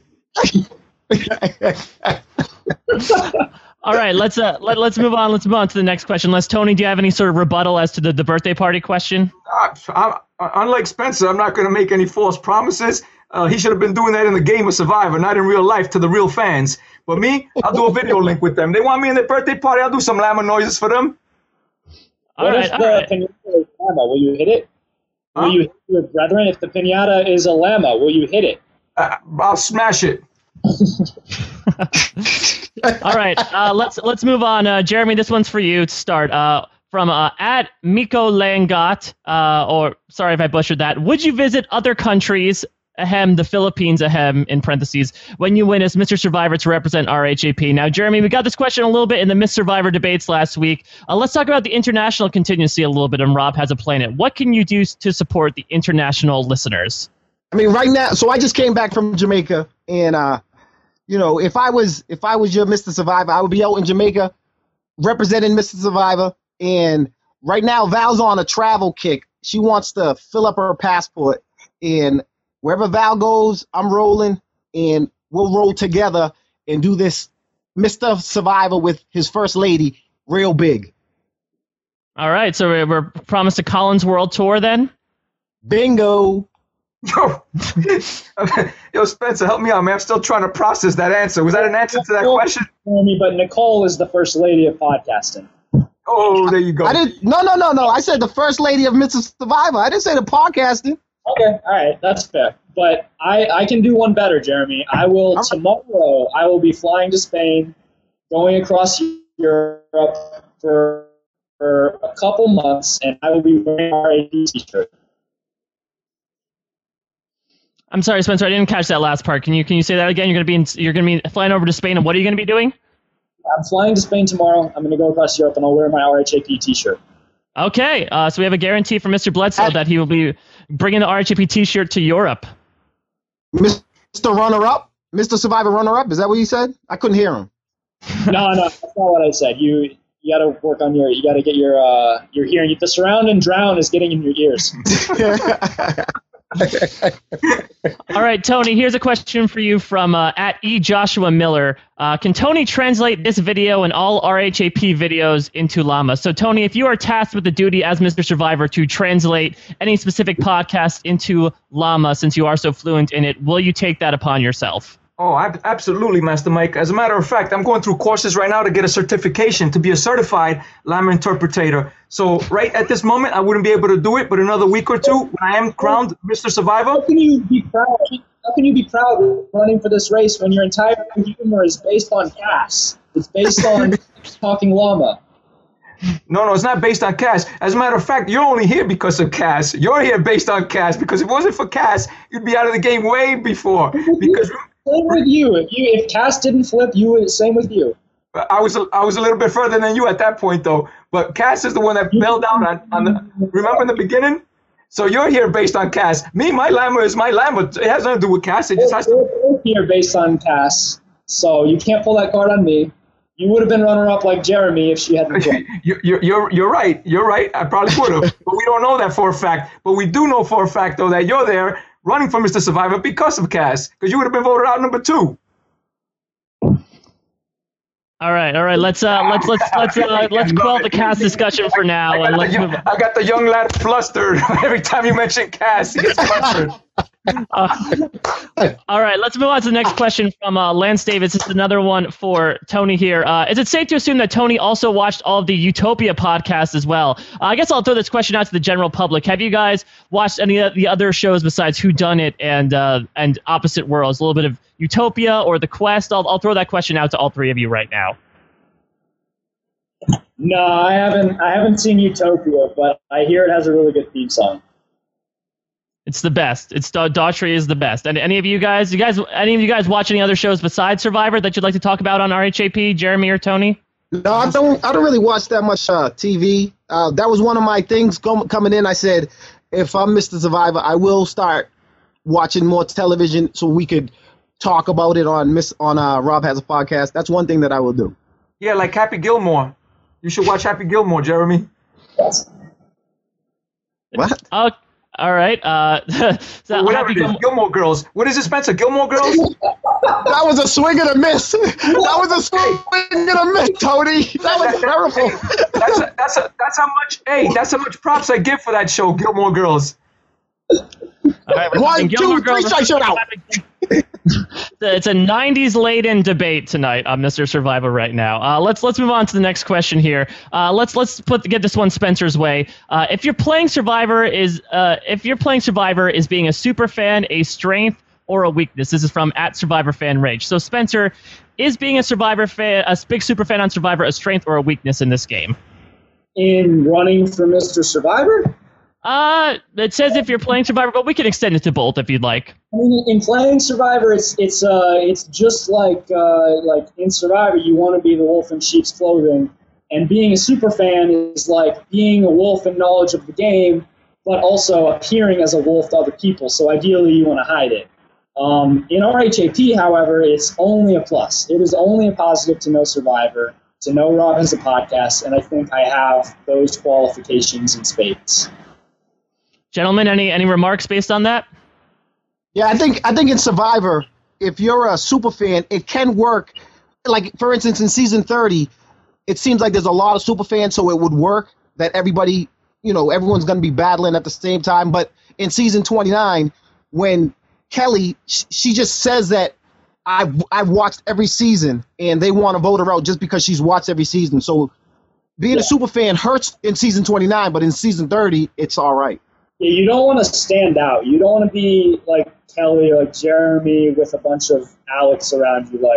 All right, let's move on. Let's move on to the next question. Tony, do you have any sort of rebuttal as to the birthday party question? Unlike Spencer, I'm not going to make any false promises. He should have been doing that in the game of Survivor, not in real life to the real fans. But me, I'll do a video link with them. They want me in their birthday party, I'll do some llama noises for them. What if the pinata is a llama? Will you hit it? Will you hit your brethren? If the pinata is a llama, will you hit it? I'll smash it. All right, let's move on. Jeremy, this one's for you to start. From at Miko Langot, or sorry if I butchered that. Would you visit other countries, the Philippines, in parentheses, when you win as Mr. Survivor to represent RHAP? Now, Jeremy, we got this question a little bit in the Miss Survivor debates last week. Let's talk about the international contingency a little bit, and Rob has a planet. What can you do to support the international listeners? I mean, right now, so I just came back from Jamaica, and if I was your Mr. Survivor, I would be out in Jamaica representing Mr. Survivor. And right now, Val's on a travel kick. She wants to fill up her passport, and wherever Val goes, I'm rolling, and we'll roll together and do this Mr. Survivor with his first lady real big. All right, so we're promised a Collins World Tour then? Bingo. Yo, Spencer, help me out, man. I'm still trying to process that answer. Was that an answer to that question? But Nicole is the first lady of podcasting. Oh, there you go. No. I said the first lady of Mr. Survivor. I didn't say the podcasting. Okay, all right, that's fair. But I can do one better, Jeremy. Tomorrow I will be flying to Spain, going across Europe for a couple months, and I will be wearing our AP t-shirt. I'm sorry, Spencer. I didn't catch that last part. Can you say that again? You're gonna be flying over to Spain, and what are you gonna be doing? I'm flying to Spain tomorrow. I'm going to go across Europe, and I'll wear my RHAP T-shirt. Okay, so we have a guarantee from Mr. Bledsoe that he will be bringing the RHAP T-shirt to Europe. Mr. Runner-Up? Mr. Survivor Runner-Up? Is that what you said? I couldn't hear him. No, that's not what I said. You got to work on you got to get your hearing. The surround and drown is getting in your ears. All right, Tony, here's a question for you from at Joshua Miller. Can Tony translate this video and all RHAP videos into Llama? So, Tony, if you are tasked with the duty as Mr. Survivor to translate any specific podcast into Llama, since you are so fluent in it, will you take that upon yourself? Oh, absolutely, Master Mike. As a matter of fact, I'm going through courses right now to get a certification to be a certified Llama interpreter. So right at this moment, I wouldn't be able to do it, but another week or two, when I am crowned Mr. Survivor. How can you be proud? How can you be proud running for this race when your entire humor is based on Cass? It's based on talking llama. No, it's not based on Cass. As a matter of fact, you're only here because of Cass. You're here based on Cass, because if it wasn't for Cass, you'd be out of the game way before. Because same with you. If Cass didn't flip, you would. Same with you. I was a little bit further than you at that point, though. But Cass is the one that bailed out on the. Remember in the beginning? So you're here based on Cass. Me, my Llama is my Llama. It has nothing to do with Cass. It just has to. We're here based on Cass, so you can't pull that card on me. You would have been runner-up like Jeremy if she hadn't won. You're right. You're right. I probably would have, but we don't know that for a fact. But we do know for a fact, though, that you're there running for Mr. Survivor because of Cass, because you would have been voted out number 2. All right. Let's quell the Cass discussion for now, and let's move on. I got the young lad flustered every time you mention Cass. He gets flustered. All right, let's move on to the next question from Lance Davis. This is another one for Tony here. Is it safe to assume that Tony also watched all of the Utopia podcasts as well? I guess I'll throw this question out to the general public. Have you guys watched any of the other shows besides Whodunit and Opposite Worlds? A little bit of Utopia or The Quest? I'll throw that question out to all three of you right now. No, I haven't seen Utopia, but I hear it has a really good theme song. It's the best. Daughtry is the best. And any of you guys watch any other shows besides Survivor that you'd like to talk about on RHAP, Jeremy or Tony? No, I don't really watch that much TV. That was one of my things coming in. I said, if I'm Mr. Survivor, I will start watching more television so we could talk about it on Rob Has a Podcast. That's one thing that I will do. Yeah, like Happy Gilmore. You should watch Happy Gilmore, Jeremy. What? All right. So whatever it is, Gilmore Girls. What is it, Spencer? Gilmore Girls? That was a swing and a miss. That was a swing and a miss, Tony. That was terrible. That's how much. Hey, that's how much props I give for that show, Gilmore Girls. Right, 1, 2, 3 strikes out. It's a 90s laden debate tonight on Mr. Survivor right now. Let's move on to the next question here. Let's get this one Spencer's way. If you're playing Survivor is being a super fan a strength or a weakness? This is from @SurvivorFanRage. So Spencer, is being a Survivor fan, a big super fan on Survivor, a strength or a weakness in this game? In running for Mr. Survivor? It says if you're playing Survivor, but we can extend it to both if you'd like. I mean, in playing Survivor, it's just like in Survivor, you want to be the wolf in sheep's clothing, and being a super fan is like being a wolf in knowledge of the game, but also appearing as a wolf to other people. So ideally, you want to hide it. In RHAP, however, it's only a plus. It is only a positive to know Survivor, to know Rob Has a Podcast, and I think I have those qualifications in spades. Gentlemen, any remarks based on that? Yeah, I think in Survivor, if you're a super fan, it can work. Like, for instance, in season 30, it seems like there's a lot of super fans, so it would work that everybody, everyone's going to be battling at the same time. But in season 29, when Kelly, she just says that I've watched every season, and they want to vote her out just because she's watched every season. So being a super fan hurts in season 29, but in season 30, it's all right. Yeah, you don't want to stand out. You don't want to be like Kelly or like Jeremy with a bunch of Alex around you,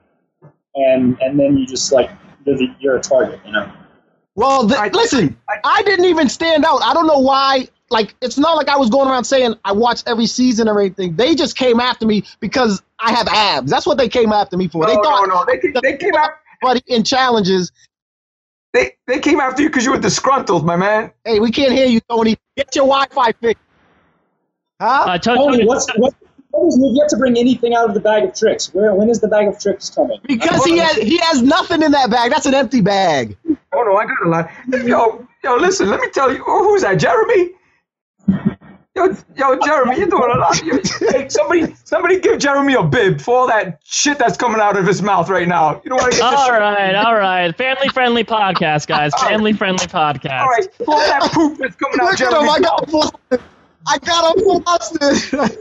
and then you just you're a target, Well, listen, I didn't even stand out. I don't know why like it's not like I was going around saying I watched every season or anything. They just came after me because I have abs. That's what they came after me for. No. They came after buddy in challenges. They came after you because you were disgruntled, my man. Hey, we can't hear you, Tony. Get your Wi-Fi fixed. Huh? Tony, what is you've yet to bring anything out of the bag of tricks? When is the bag of tricks coming? Because he has nothing in that bag. That's an empty bag. Oh no, I got a lot. Yo, listen, let me tell you. Oh, who's that, Jeremy? Yo, Jeremy, you're doing a lot. Hey, somebody give Jeremy a bib for all that shit that's coming out of his mouth right now. You don't want to get all right. Family-friendly podcast, guys. Family-friendly podcast. All right, for all that poop that's coming out of Jeremy's mouth. I got him flustered.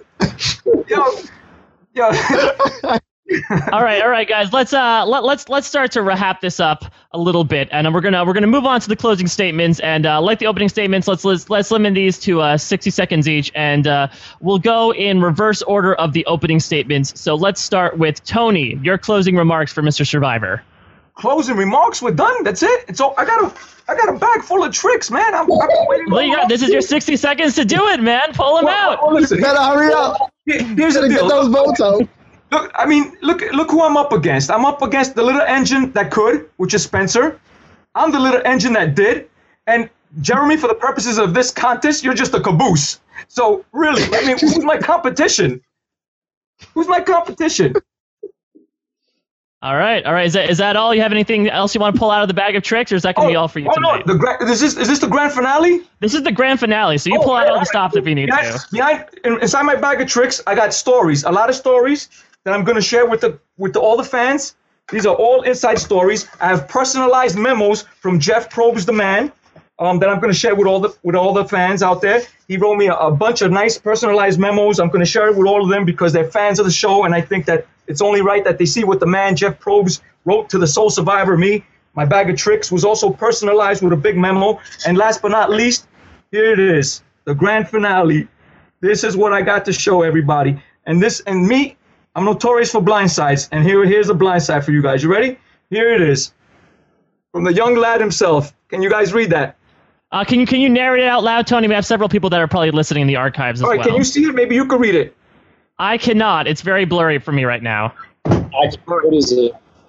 Yo. all right, guys. Let's start to wrap this up a little bit, and we're gonna move on to the closing statements. And like the opening statements, let's limit these to 60 seconds each, and we'll go in reverse order of the opening statements. So let's start with Tony. Your closing remarks for Mr. Survivor. Closing remarks? We're done. That's it. It's all. I got a bag full of tricks, man. I'm waiting. Well, this is your 60 seconds to do it, man. Pull them out. Well, listen, better hurry up. Here's the deal. Get those votes out. Look who I'm up against. I'm up against the little engine that could, which is Spencer. I'm the little engine that did. And Jeremy, for the purposes of this contest, you're just a caboose. So really, who's my competition? Who's my competition? All right. Is that all? You have anything else you want to pull out of the bag of tricks, or is that going to be all for you tonight? No. Is this the grand finale? This is the grand finale, so you pull out all the stops if you need to. Inside my bag of tricks, I got stories, a lot of stories that I'm going to share with all the fans. These are all inside stories. I have personalized memos from Jeff Probst, the man, that I'm going to share with all the fans out there. He wrote me a bunch of nice personalized memos. I'm going to share it with all of them because they're fans of the show, and I think that it's only right that they see what the man Jeff Probst wrote to the Soul Survivor me. My bag of tricks was also personalized with a big memo. And last but not least, here it is, the grand finale. This is what I got to show everybody. And me, I'm notorious for blindsides. And here's a blindside for you guys. You ready? Here it is. From the young lad himself. Can you guys read that? Can you narrate it out loud, Tony? We have several people that are probably listening in the archives as well. All right, can you see it? Maybe you can read it. I cannot. It's very blurry for me right now. What is it?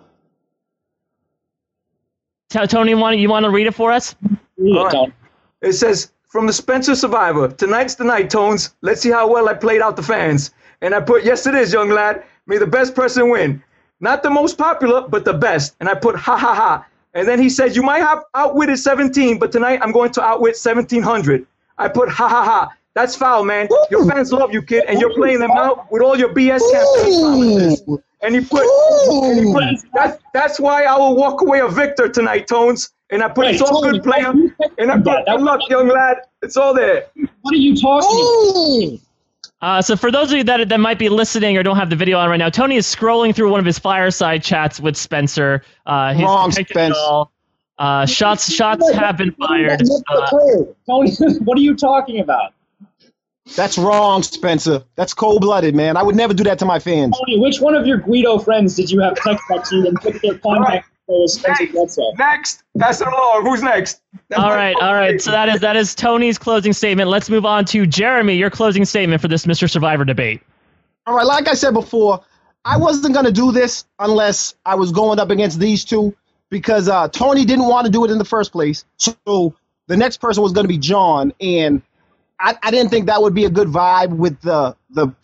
Tony, you want to read it for us? Right. It says, from the Spencer Survivor, tonight's the night, Tones. Let's see how well I played out the fans. And I put, yes, it is, young lad. May the best person win. Not the most popular, but the best. And I put, ha, ha, ha. And then he says, you might have outwitted 17, but tonight I'm going to outwit 1,700. I put, ha, ha, ha. That's foul, man. Your fans love you, kid, and you're playing them out with all your BS campaign. And he put that's why I will walk away a victor tonight, Tones. And I put, it's all good, player. And I put, good luck, young lad. It's all there. What are you talking about? So for those of you that might be listening or don't have the video on right now, Tony is scrolling through one of his fireside chats with Spencer. Wrong, Spencer. Shots have been fired. Tony, what are you talking about? That's wrong, Spencer. That's cold-blooded, man. I would never do that to my fans. Tony, which one of your Guido friends did you have text back to you and put their contact for Spencer Bledsoe? Next. Pass it along. Who's next? All right. So that is Tony's closing statement. Let's move on to Jeremy, your closing statement for this Mr. Survivor debate. All right, like I said before, I wasn't going to do this unless I was going up against these two because Tony didn't want to do it in the first place. So the next person was going to be John, and I didn't think that would be a good vibe with the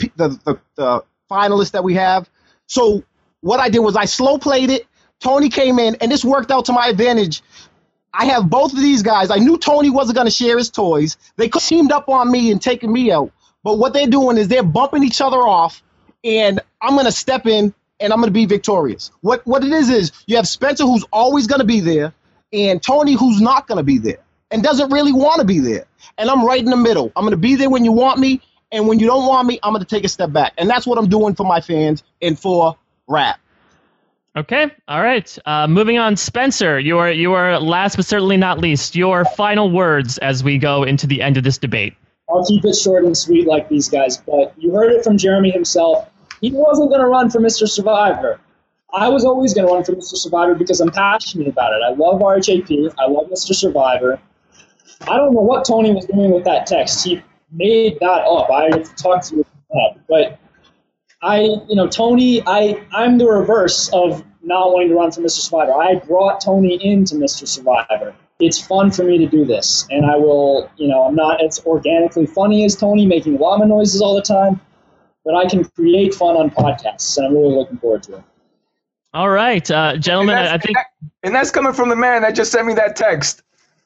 finalists that we have. So what I did was I slow played it. Tony came in, and this worked out to my advantage. I have both of these guys. I knew Tony wasn't going to share his toys. They teamed up on me and taking me out. But what they're doing is they're bumping each other off, and I'm going to step in, and I'm going to be victorious. What it is you have Spencer, who's always going to be there, and Tony, who's not going to be there and doesn't really want to be there. And I'm right in the middle. I'm going to be there when you want me, and when you don't want me, I'm going to take a step back. And that's what I'm doing for my fans and for rap. Okay. All right. Moving on, Spencer, your last but certainly not least, your final words as we go into the end of this debate. I'll keep it short and sweet like these guys, but you heard it from Jeremy himself. He wasn't going to run for Mr. Survivor. I was always going to run for Mr. Survivor because I'm passionate about it. I love RHAP. I love Mr. Survivor. I don't know what Tony was doing with that text. He made that up. I have to talk to you about that. But Tony, I'm the reverse of not wanting to run for Mr. Survivor. I brought Tony into Mr. Survivor. It's fun for me to do this, and I will, I'm not as organically funny as Tony, making llama noises all the time, but I can create fun on podcasts, and I'm really looking forward to it. All right, gentlemen, I think... And that's coming from the man that just sent me that text.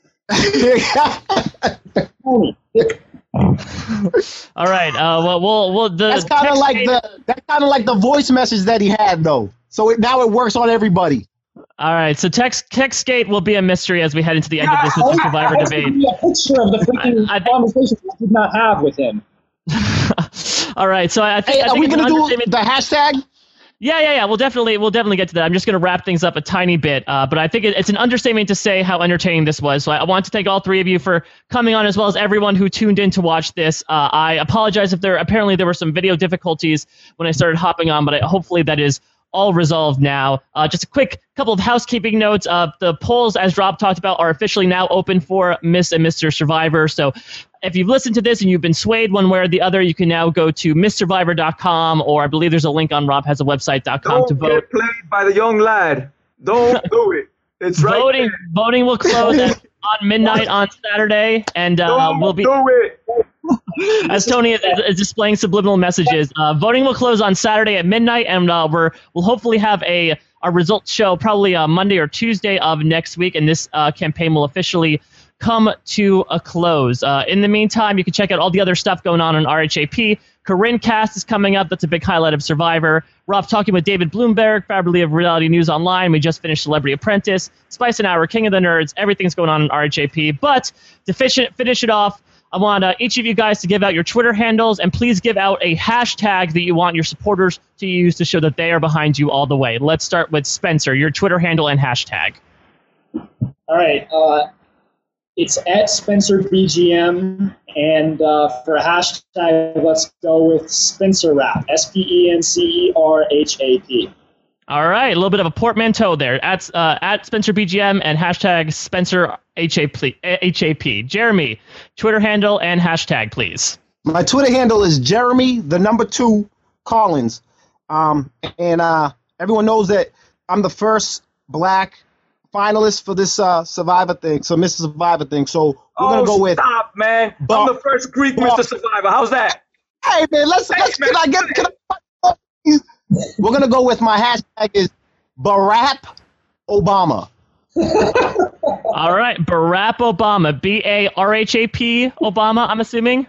Tony. All right. Well, that's kind of like the voice message that he had, though. So now it works on everybody. All right. So Textgate will be a mystery as we head into the end of this Mr. Survivor debate. A picture of the freaking conversation I did not have with him. All right. So I think. Are we going to do the hashtag? Yeah. We'll definitely get to that. I'm just going to wrap things up a tiny bit, but I think it's an understatement to say how entertaining this was. So I want to thank all three of you for coming on, as well as everyone who tuned in to watch this. I apologize if there were some video difficulties when I started hopping on, but hopefully that is all resolved now. Just a quick couple of housekeeping notes. The polls, as Rob talked about, are officially now open for Miss and Mr. Survivor. So if you've listened to this and you've been swayed one way or the other, you can now go to MissSurvivor.com, or I believe there's a link on RobHasAWebsite.com to vote. Don't get played by the young lad. Don't do it. It's right. Voting will close on midnight on Saturday, and we'll be. Do it. As Tony is displaying subliminal messages, voting will close on Saturday at midnight, and we'll hopefully have a results show probably Monday or Tuesday of next week, and this campaign will officially come to a close. In the meantime, you can check out all the other stuff going on RHAP. Corinne Cast is coming up. That's a big highlight of Survivor. Rob talking with David Bloomberg, favorably of Reality News Online. We just finished Celebrity Apprentice, Spice and Hour, King of the Nerds. Everything's going on RHAP. But to finish it off, I want each of you guys to give out your Twitter handles, and please give out a hashtag that you want your supporters to use to show that they are behind you all the way. Let's start with Spencer, your Twitter handle and hashtag. All right. It's at SpencerBGM, and for a hashtag, let's go with SpencerRap, SpencerRhap. All right, a little bit of a portmanteau there. At SpencerBGM and hashtag SpencerHAP. Jeremy, Twitter handle and hashtag, please. My Twitter handle is Jeremy, the number 2, Collins. And everyone knows that I'm the first black finalist for this Survivor thing, so Mr. Survivor thing. So we're gonna go with. Stop, man! I'm the first Greek Mr. Survivor. How's that? Hey, man, we're gonna go with my hashtag is Barack Obama. All right, Barack Obama, BARHAP Obama. I'm assuming.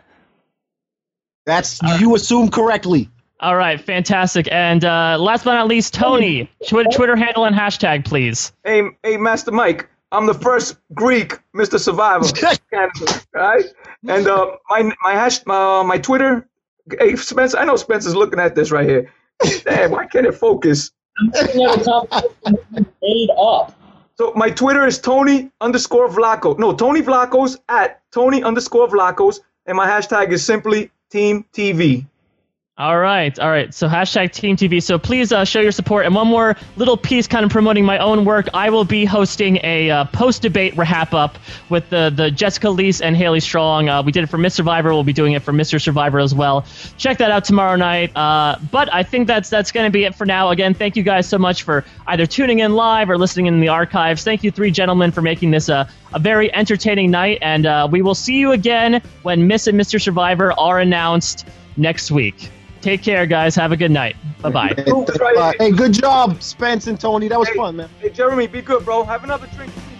You assume correctly. All right, fantastic. And last but not least, Tony, Twitter handle and hashtag, please. Hey, Master Mike, I'm the first Greek Mr. Survivor. Right? And my Twitter, hey, Spencer, I know Spencer's looking at this right here. Damn, why can't it focus? I'm looking at the made up. So my Twitter is Tony_Vlaco. No, Tony Vlacos at Tony_Vlacos, and my hashtag is simply Team TV. All right. So hashtag Team TV. So please show your support. And one more little piece kind of promoting my own work. I will be hosting a post-debate wrap up with the Jessica Leese and Haley Strong. We did it for Miss Survivor. We'll be doing it for Mr. Survivor as well. Check that out tomorrow night. But I think that's going to be it for now. Again, thank you guys so much for either tuning in live or listening in the archives. Thank you, three gentlemen, for making this a very entertaining night. And we will see you again when Miss and Mr. Survivor are announced next week. Take care, guys. Have a good night. Bye-bye. Hey, good job, Spence and Tony. That was fun, man. Hey, Jeremy, be good, bro. Have another drink.